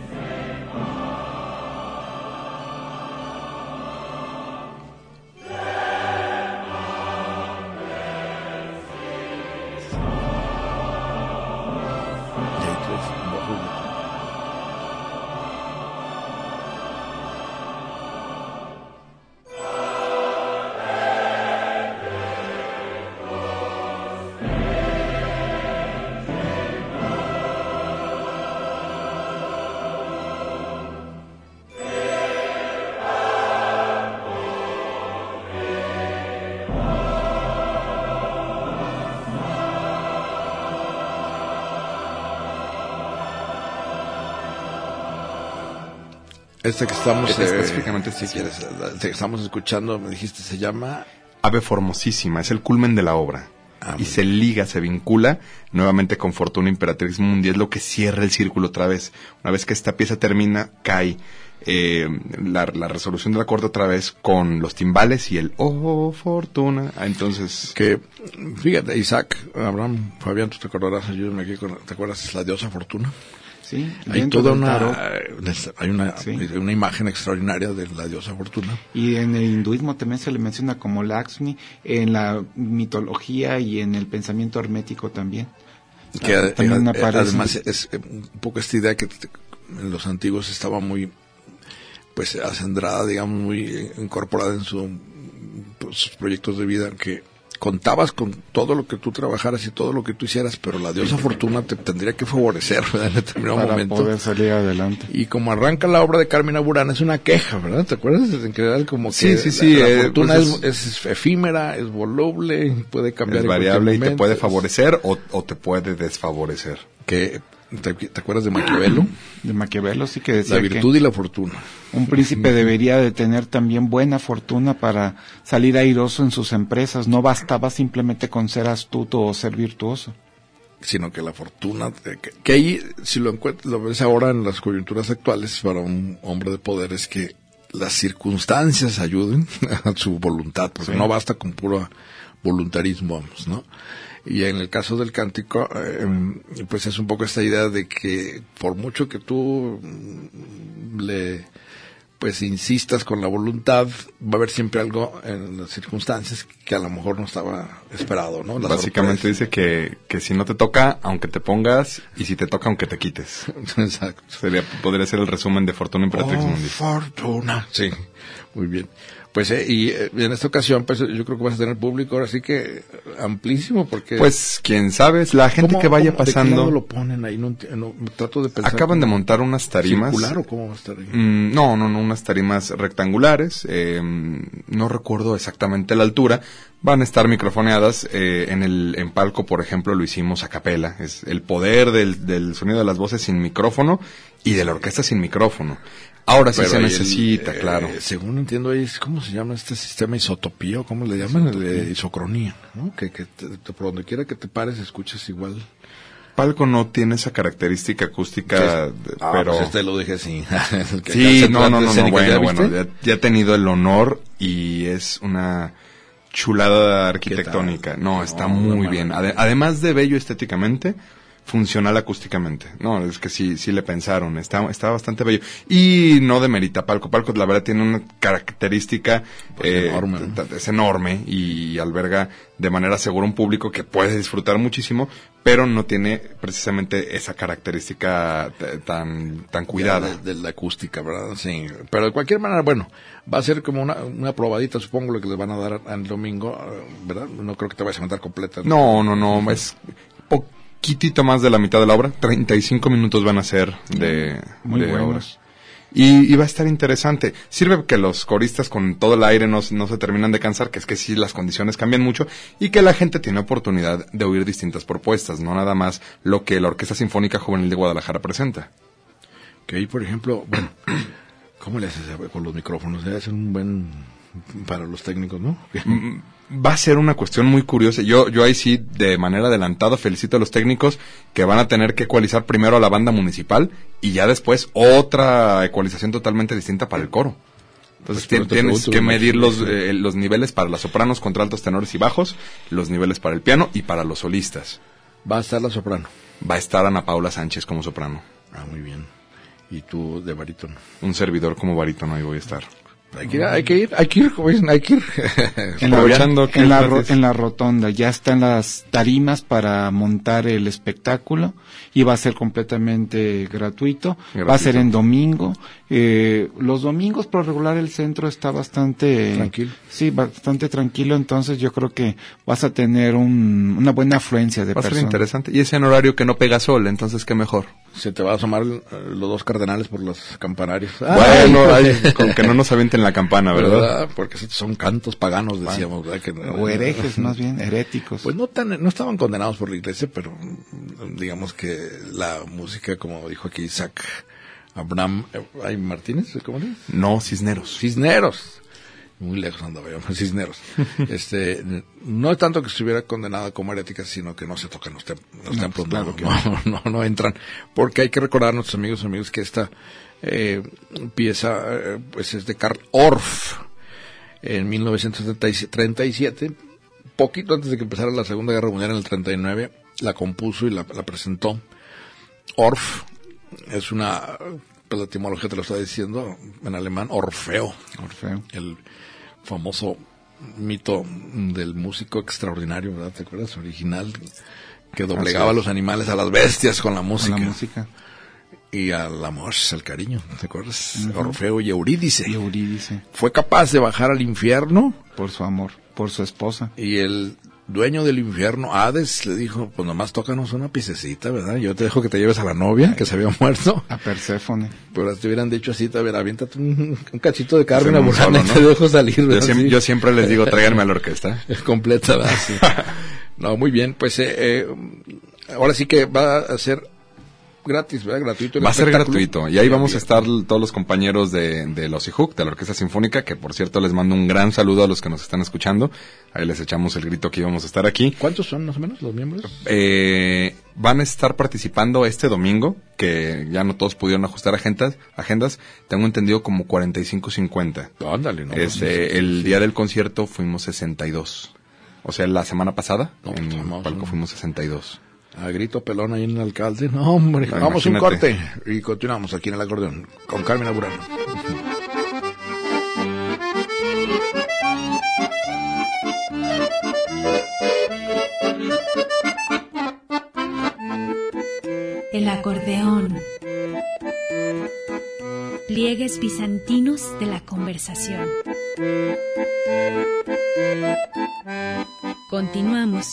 Este que estamos... específicamente, si quieres, este que estamos escuchando, me dijiste, se llama... Ave Formosísima, es el culmen de la obra. Y se liga, se vincula nuevamente con Fortuna Imperatrix Mundi, es lo que cierra el círculo otra vez. Una vez que esta pieza termina, cae la resolución del acorde otra vez con los timbales y el oh Fortuna. Entonces, que fíjate, Isaac, Abraham, Fabián, tú te acordarás, ayúdame aquí, ¿te acuerdas? Es la diosa Fortuna. Sí, hay toda una imagen extraordinaria de la diosa Fortuna. Y en el hinduismo también se le menciona como Lakshmi, en la mitología y en el pensamiento hermético también. Que también además es un poco esta idea que en los antiguos estaba muy pues acendrada, digamos, muy incorporada en sus proyectos de vida, que contabas con todo lo que tú trabajaras y todo lo que tú hicieras, pero la diosa Fortuna te tendría que favorecer, ¿verdad? En determinado momento. Para poder salir adelante. Y como arranca la obra de Carmina Burana, es una queja, ¿verdad? ¿Te acuerdas? En general, como que la Fortuna pues es efímera, es voluble, puede cambiar. Es variable y te puede favorecer o te puede desfavorecer. ¿Te acuerdas de Maquiavelo? De Maquiavelo, sí, que decía la virtud y la fortuna. Un príncipe debería de tener también buena fortuna para salir airoso en sus empresas. No bastaba simplemente con ser astuto o ser virtuoso. Sino que la fortuna, que ahí, si lo ves ahora en las coyunturas actuales, para un hombre de poder, es que las circunstancias ayuden a su voluntad, porque no basta con puro voluntarismo, vamos, ¿no? Y en el caso del cántico, pues es un poco esta idea de que por mucho que tú pues insistas con la voluntad, va a haber siempre algo en las circunstancias que a lo mejor no estaba esperado, ¿no? Básicamente dice que si no te toca, aunque te pongas, y si te toca, aunque te quites. Exacto. Podría ser el resumen de Fortuna Imperatrix Mundi. Fortuna. Sí, muy bien. Pues y en esta ocasión pues yo creo que vas a tener público ahora sí que amplísimo, porque pues quién sabe, la gente que vaya pasando. ¿De qué lado lo ponen ahí? No, trato de pensar. Acaban de montar unas tarimas. ¿Circular o cómo va a estar ahí? No, unas tarimas rectangulares. No recuerdo exactamente la altura. Van a estar microfoneadas. En palco, por ejemplo, lo hicimos a capela. Es el poder del sonido de las voces sin micrófono y de la orquesta sin micrófono. Ahora sí se necesita, claro. Según entiendo, ahí ¿cómo se llama este sistema? Isotopía, ¿o cómo le llaman? Isocronía, ¿no? Que por donde quiera que te pares escuchas igual. Palco no tiene esa característica acústica, pero... pues lo dije así. Sí, no, bueno, ya he tenido el honor y es una chulada arquitectónica. No, está muy bien. Además de bello estéticamente, funcional acústicamente. No, es que sí le pensaron. Está bastante bello. Y no demerita Palco. Palco, la verdad, tiene una característica enorme. Es enorme y alberga de manera segura un público que puede disfrutar muchísimo, pero no tiene precisamente esa característica tan cuidada. De la acústica, ¿verdad? Sí. Pero de cualquier manera, bueno, va a ser como una probadita, supongo, lo que les van a dar el domingo, ¿verdad? No creo que te vayas a mandar completa. No, es poquitito más de la mitad de la obra. 35 minutos van a ser de obras. Y va a estar interesante. Sirve que los coristas con todo el aire no se terminan de cansar, que es que sí las condiciones cambian mucho, y que la gente tiene oportunidad de oír distintas propuestas, no nada más lo que la Orquesta Sinfónica Juvenil de Guadalajara presenta. Que ahí, por ejemplo, bueno, ¿cómo le haces con los micrófonos? Debe ser un buen para los técnicos, ¿no? Va a ser una cuestión muy curiosa. Yo ahí sí, de manera adelantada, felicito a los técnicos que van a tener que ecualizar primero a la banda municipal y ya después otra ecualización totalmente distinta para el coro. Entonces tienes que medir los niveles para las sopranos, contraltos, tenores y bajos, los niveles para el piano y para los solistas. ¿Va a estar la soprano? Va a estar Ana Paula Sánchez como soprano. Ah, muy bien. ¿Y tú de barítono? Un servidor como barítono, ahí voy a estar. Hay que ir. Aprovechando que en la rotonda ya están las tarimas para montar el espectáculo y va a ser completamente gratuito. Va a ser en domingo. Los domingos por regular el centro está bastante tranquilo. Sí, bastante tranquilo, entonces yo creo que vas a tener una buena afluencia de personas. Va a ser interesante. Y es en horario que no pega sol, entonces qué mejor. Se te va a asomar los dos cardenales por los campanarios. Bueno, con que no nos avienten la campana, ¿verdad? Porque son cantos paganos, decíamos, ¿verdad? O herejes, más bien, heréticos. Pues no estaban condenados por la iglesia, pero digamos que la música, como dijo aquí Isaac Abraham Martínez, ¿cómo es? No, Cisneros. Muy lejos andaba yo, Cisneros. No es tanto que estuviera condenada como herética, sino que no se tocan los templos, claro, no entran, porque hay que recordar a nuestros amigos que esta pieza pues es de Karl Orff en 1937, poquito antes de que empezara la Segunda Guerra Mundial, en el 39, la compuso y la presentó. Orff es una, pues la etimología te lo está diciendo en alemán, Orfeo. El famoso mito del músico extraordinario, ¿verdad? ¿Te acuerdas? Original, que doblegaba a los animales a las bestias con la música. Con la música. Y al amor, al cariño, ¿te acuerdas? Orfeo y Eurídice. Fue capaz de bajar al infierno por su amor, por su esposa. Y el dueño del infierno, Hades, le dijo, pues nomás tócanos una piececita, ¿verdad? Yo te dejo que te lleves a la novia, que se había muerto. A Perséfone. Pero te hubieran dicho así, a ver, aviéntate un cachito de carne, ¿no? Y te dejo salir, ¿verdad? Yo siempre les digo, tráiganme a la orquesta. Es completa, ¿verdad? Sí. No, muy bien, pues ahora sí que va a ser gratis, ¿verdad? Gratuito. Va a ser gratuito. Y ahí vamos a estar todos los compañeros de los IJUC, de la Orquesta Sinfónica, que por cierto les mando un gran saludo a los que nos están escuchando. Ahí les echamos el grito que íbamos a estar aquí. ¿Cuántos son más o menos los miembros? Van a estar participando este domingo, que ya no todos pudieron ajustar agendas. Tengo entendido como 45-50. Ándale, ¿no? El día del concierto fuimos 62. O sea, la semana pasada, en Palco fuimos 62. A grito pelón ahí en el alcalde. No, hombre, vamos un corte y continuamos aquí en el acordeón con Carmen Aburano. El acordeón. Pliegues bizantinos de la conversación. Continuamos.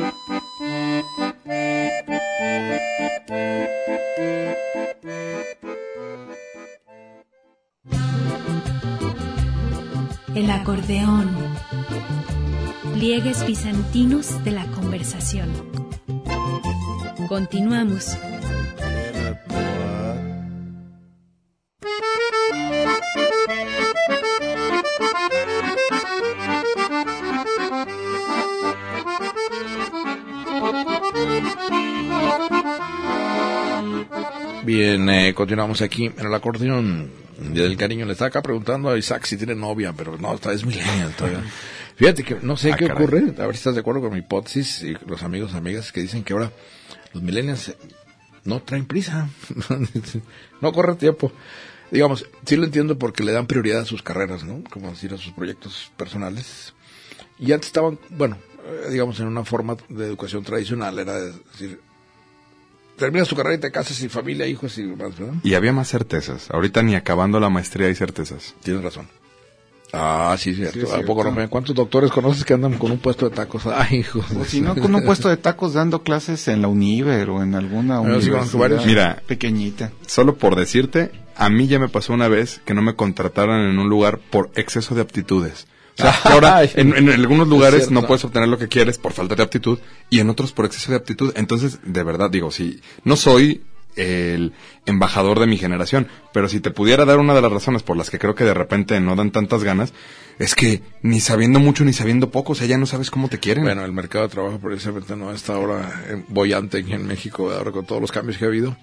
El acordeón. Pliegues bizantinos de la conversación. Continuamos. Bien, continuamos aquí en el acordeón. Día del Cariño. Le está acá preguntando a Isaac si tiene novia, pero no, es millennial todavía. Fíjate que no sé qué ocurre, a ver si estás de acuerdo con mi hipótesis y los amigos, amigas que dicen que ahora los millennials no traen prisa, no corre tiempo. Digamos, sí lo entiendo porque le dan prioridad a sus carreras, ¿no? Como decir, a sus proyectos personales. Y antes estaban, bueno, digamos, en una forma de educación tradicional, era decir, terminas tu carrera y te casas y familia, hijos y más, ¿verdad? Y había más certezas. Ahorita ni acabando la maestría hay certezas. Tienes razón. Ah, sí, cierto. Sí, ¿a poco no? ¿Cuántos doctores conoces que andan con un puesto de tacos? Ay, hijos. O si no, con un puesto de tacos dando clases en la Univer o en alguna universidad mira, pequeñita. Solo por decirte, a mí ya me pasó una vez que no me contrataron en un lugar por exceso de aptitudes. O sea, ahora en algunos lugares no puedes obtener lo que quieres por falta de aptitud y en otros por exceso de aptitud. Entonces, de verdad, digo, si no soy el embajador de mi generación, pero si te pudiera dar una de las razones por las que creo que de repente no dan tantas ganas, es que ni sabiendo mucho ni sabiendo poco, o sea, ya no sabes cómo te quieren. Bueno, el mercado de trabajo precisamente no está ahora boyante aquí en México, ahora con todos los cambios que ha habido.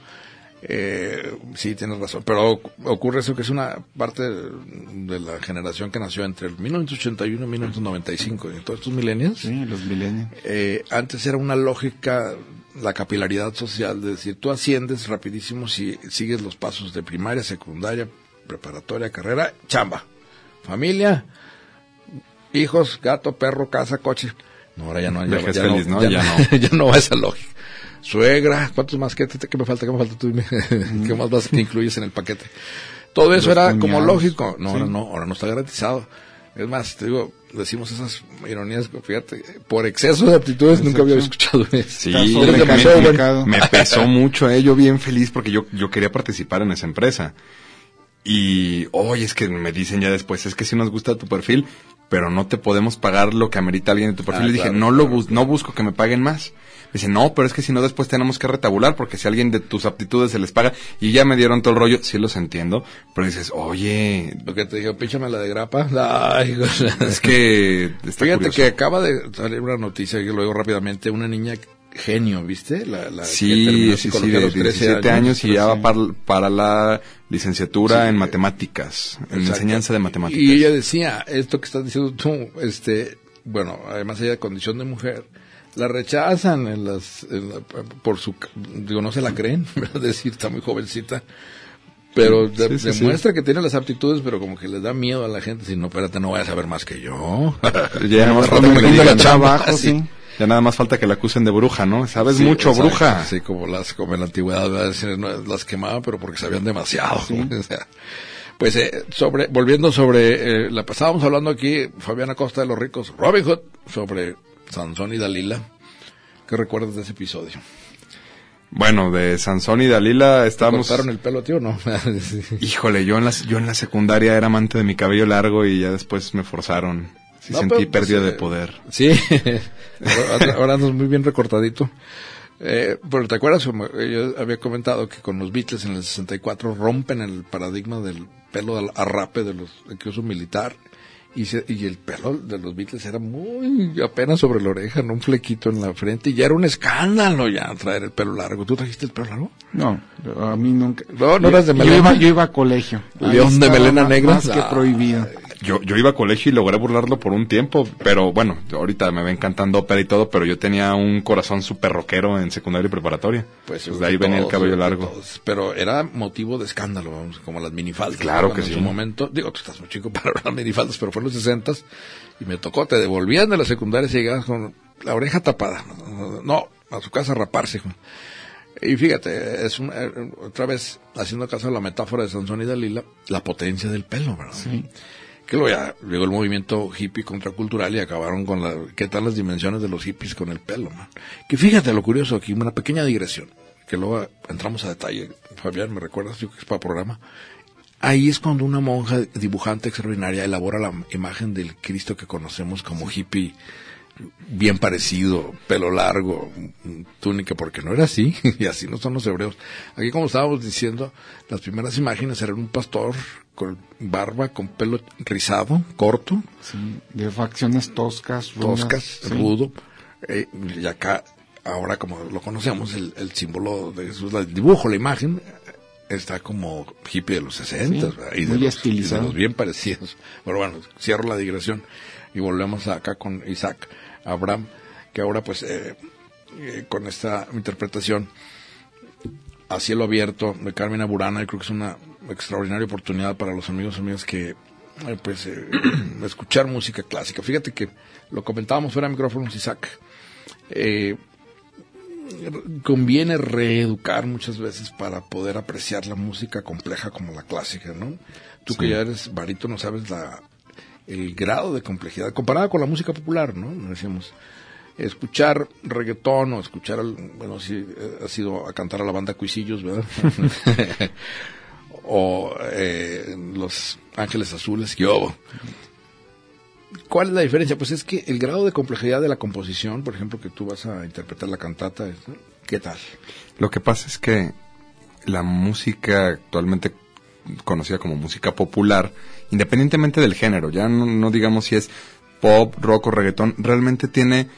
Sí, tienes razón, pero ocurre eso que es una parte de la generación que nació entre el 1981 y 1995, y todos estos millennials. Sí, los millennials. Antes era una lógica, la capilaridad social, de decir, tú asciendes rapidísimo si sigues los pasos de primaria, secundaria, preparatoria, carrera, chamba, familia, hijos, gato, perro, casa, coche. No, ahora ya no, ya no va esa lógica. Suegra, ¿cuántos más? ¿Qué me falta? Tú dime. ¿Qué más vas que incluyes en el paquete? Todo eso era cuñados, como lógico. No, sí. ahora no está garantizado. Es más, te digo, decimos esas ironías, fíjate, por exceso de aptitudes nunca había escuchado eso. Sí, me pesó mucho, yo bien feliz porque yo quería participar en esa empresa. Y, es que me dicen ya después, es que si nos gusta tu perfil, pero no te podemos pagar lo que amerita alguien de tu perfil. Le dije, no busco que me paguen más. Dice, no, pero es que si no después tenemos que retabular, porque si a alguien de tus aptitudes se les paga, y ya me dieron todo el rollo, sí los entiendo, pero dices, oye... Lo que te digo, píchame la de grapa. Ay, es que... Fíjate curioso. que acaba de salir una noticia, que lo digo rápidamente, una niña genio, ¿viste? Sí, de 17 años y ya va para la licenciatura en matemáticas, en enseñanza de matemáticas. Y ella decía, esto que estás diciendo tú, bueno, además ella de condición de mujer, la rechazan por su, digo, no se la creen, es decir, está muy jovencita, pero demuestra que tiene las aptitudes, pero como que les da miedo a la gente, si no, espérate, no vayas a saber más que yo. Ya nada más falta que le digan abajo, sí. Ya nada más falta que la acusen de bruja, ¿no? Sabes mucho, exacto, bruja. Sí, como en la antigüedad, las quemaban, pero porque sabían demasiado. Sí. O sea, pues volviendo sobre, la pasábamos hablando aquí, Fabiana Costa de los Ricos, Robin Hood, sobre Sansón y Dalila. ¿Qué recuerdas de ese episodio? Bueno, de Sansón y Dalila estábamos... ¿Te cortaron el pelo, tío, o no? Híjole, yo en la secundaria era amante de mi cabello largo y ya después me forzaron. Sí, no, sentí pérdida de poder. Sí, ahora andas muy bien recortadito. Pero ¿te acuerdas? Yo había comentado que con los Beatles en el 64 rompen el paradigma del pelo a rape de los que uso militar. Y el pelo de los Beatles era muy apenas sobre la oreja, no un flequito en la frente, y ya era un escándalo ya traer el pelo largo. ¿Tú trajiste el pelo largo? No, a mí nunca. No eras de melena. Yo iba a colegio. León de melena negra. Más que prohibido. Yo iba a colegio y logré burlarlo por un tiempo, pero bueno, ahorita me ven cantando ópera y todo, pero yo tenía un corazón súper rockero en secundaria y preparatoria. Pues de ahí venía el cabello largo. Pero era motivo de escándalo, vamos, como las minifaldas. Claro que sí. En su momento, digo, tú estás muy chico para las minifaldas, pero fue en los 60s y me tocó, te devolvían de la secundaria y llegabas con la oreja tapada. No, a su casa a raparse. Y fíjate, otra vez, haciendo caso a la metáfora de Sansón y Dalila, la potencia del pelo, ¿verdad? Sí. Que luego ya llegó el movimiento hippie contracultural y acabaron con ¿qué tal las dimensiones de los hippies con el pelo, man? Que fíjate lo curioso aquí, una pequeña digresión, que luego entramos a detalle. Fabián, ¿me recuerdas? Yo que es para programa. Ahí es cuando una monja dibujante extraordinaria elabora la imagen del Cristo que conocemos como hippie, bien parecido, pelo largo, túnica, porque no era así, y así no son los hebreos. Aquí, como estábamos diciendo, las primeras imágenes eran un pastor con barba, con pelo rizado, corto. Sí, de facciones toscas, rudo. Y acá, ahora como lo conocemos, el símbolo de Jesús, el dibujo, la imagen, está como hippie de los 60, sí, muy estilizado. De los bien parecidos. Pero bueno, cierro la digresión y volvemos acá con Isaac Abraham, que ahora pues con esta interpretación a cielo abierto de Carmina Burana, yo creo que es una extraordinaria oportunidad para los amigos que escuchar música clásica. Fíjate que lo comentábamos fuera de micrófonos, Isaac, conviene reeducar muchas veces para poder apreciar la música compleja como la clásica, ¿no? Tú sí, que ya eres barítono, sabes el grado de complejidad comparada con la música popular, ¿no? Decíamos, escuchar reggaetón o escuchar, bueno, si has ido a cantar a la banda Cuisillos, ¿verdad? O Los Ángeles Azules, yo. ¿Cuál es la diferencia? Pues es que el grado de complejidad de la composición, por ejemplo, que tú vas a interpretar la cantata, ¿qué tal? Lo que pasa es que la música actualmente conocida como música popular, independientemente del género, ya no digamos si es pop, rock o reggaetón, realmente tiene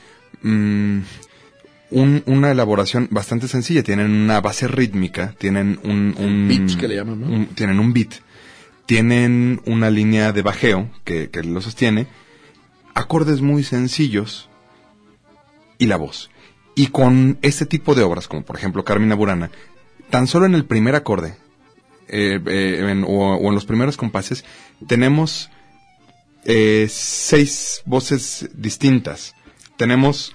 una elaboración bastante sencilla. Tienen una base rítmica, tienen un beat, que le llaman, ¿no? Tienen un beat, tienen una línea de bajeo que lo sostiene, acordes muy sencillos y la voz. Y con este tipo de obras, como por ejemplo Carmina Burana, tan solo en el primer acorde o en los primeros compases tenemos 6 voces distintas. Tenemos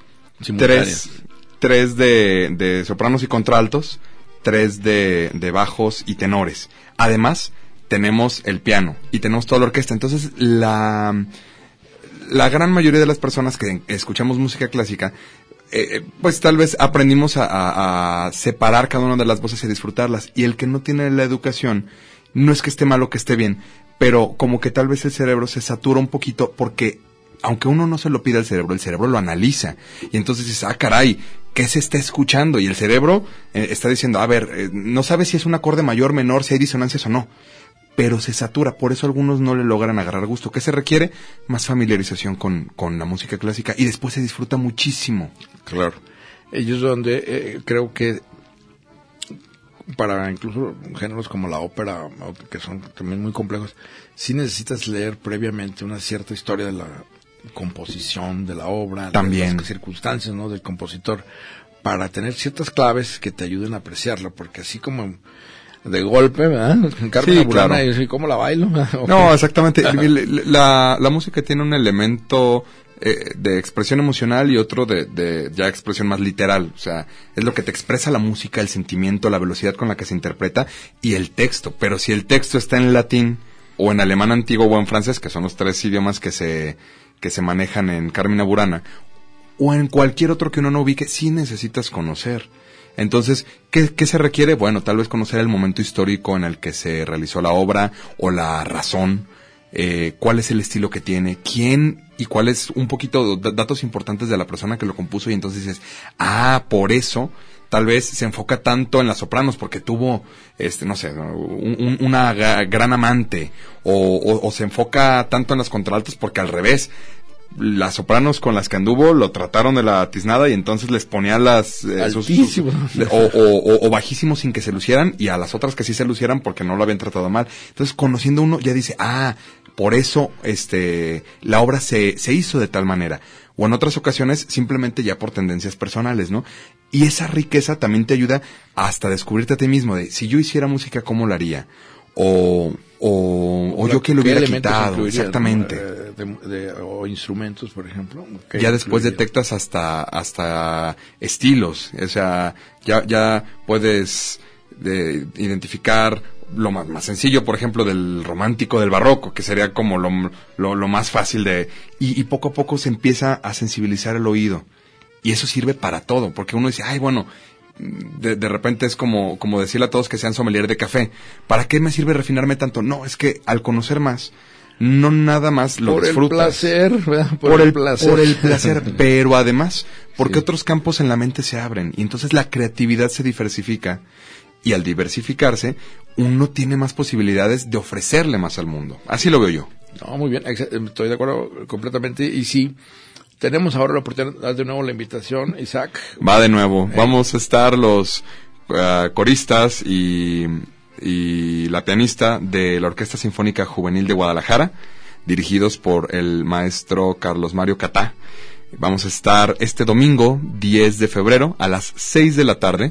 3 de sopranos y contraltos, 3 de bajos y tenores. Además, tenemos el piano y tenemos toda la orquesta. Entonces, la gran mayoría de las personas que escuchamos música clásica, pues tal vez aprendimos a separar cada una de las voces y disfrutarlas. Y el que no tiene la educación, no es que esté mal o que esté bien, pero como que tal vez el cerebro se satura un poquito porque aunque uno no se lo pida al cerebro, el cerebro lo analiza. Y entonces dices, caray, ¿qué se está escuchando? Y el cerebro está diciendo, a ver, no sabe si es un acorde mayor, menor, si hay disonancias o no. Pero se satura, por eso algunos no le logran agarrar gusto. ¿Qué se requiere? Más familiarización con la música clásica, y después se disfruta muchísimo. Claro. Ellos donde creo que para incluso géneros como la ópera, que son también muy complejos, sí necesitas leer previamente una cierta historia de la composición de la obra, también de las circunstancias, ¿no?, del compositor, para tener ciertas claves que te ayuden a apreciarla, porque así como de golpe, ¿verdad? Carmen Burana, claro. ¿Y cómo la bailo? No, exactamente. La música tiene un elemento de expresión emocional y otro de ya expresión más literal. O sea, es lo que te expresa la música, el sentimiento, la velocidad con la que se interpreta y el texto. Pero si el texto está en latín o en alemán antiguo o en francés, que son los 3 idiomas que se manejan en Carmina Burana, o en cualquier otro que uno no ubique, sí necesitas conocer. Entonces, ¿qué se requiere? Bueno, tal vez conocer el momento histórico en el que se realizó la obra, o la razón, cuál es el estilo que tiene, quién, y cuáles un poquito datos importantes de la persona que lo compuso, y entonces dices, por eso tal vez se enfoca tanto en las sopranos, porque tuvo, no sé, una gran amante, o se enfoca tanto en las contraltos, porque al revés, las sopranos con las que anduvo lo trataron de la tiznada y entonces les ponía las o bajísimos sin que se lucieran, y a las otras que sí se lucieran porque no lo habían tratado mal. Entonces, conociendo uno ya dice, por eso la obra se hizo de tal manera. O en otras ocasiones simplemente ya por tendencias personales, ¿no? Y esa riqueza también te ayuda hasta descubrirte a ti mismo, de si yo hiciera música, ¿cómo la haría? O yo que lo hubiera quitado, exactamente. O instrumentos, por ejemplo. Ya después detectas hasta estilos, o sea, ya puedes identificar lo más sencillo, por ejemplo, del romántico, del barroco, que sería como lo más fácil y poco a poco se empieza a sensibilizar el oído. Y eso sirve para todo, porque uno dice, bueno, de repente es como decirle a todos que sean sommelier de café. ¿Para qué me sirve refinarme tanto? No, es que al conocer más, no nada más lo disfrutas. Por el placer, pero además, porque otros campos en la mente se abren, y entonces la creatividad se diversifica, y al diversificarse, uno tiene más posibilidades de ofrecerle más al mundo. Así lo veo yo. No, muy bien, estoy de acuerdo completamente, y sí. Tenemos ahora la oportunidad de nuevo la invitación, Isaac. Va de nuevo. Vamos a estar los coristas y la pianista de la Orquesta Sinfónica Juvenil de Guadalajara, dirigidos por el maestro Carlos Mario Catá. Vamos a estar este domingo, 10 de febrero, a las 6 de la tarde,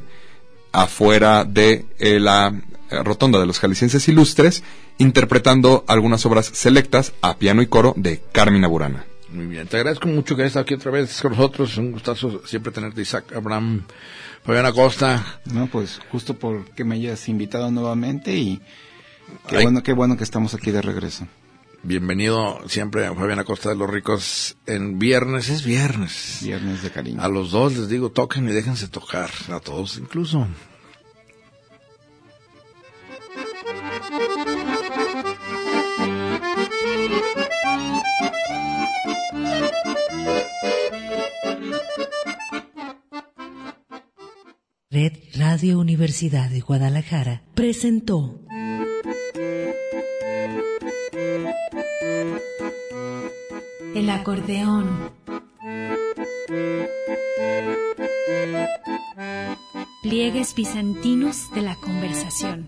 afuera de la Rotonda de los Jaliscienses Ilustres, interpretando algunas obras selectas a piano y coro de Carmina Burana. Muy bien, te agradezco mucho que hayas estado aquí otra vez con nosotros. Es un gustazo siempre tenerte, Isaac Abraham, Fabián Acosta. No, pues justo porque me hayas invitado nuevamente, y qué bueno que estamos aquí de regreso. Bienvenido siempre a Fabián Acosta de Los Ricos en viernes. Es viernes. Viernes de cariño. A los dos les digo, toquen y déjense tocar. A todos incluso. Red Radio Universidad de Guadalajara presentó El acordeón. Pliegues bizantinos de la conversación.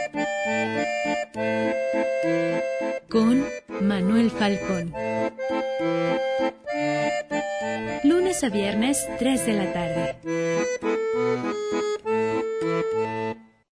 Con Manuel Falcón. Lunes a viernes, 3 de la tarde.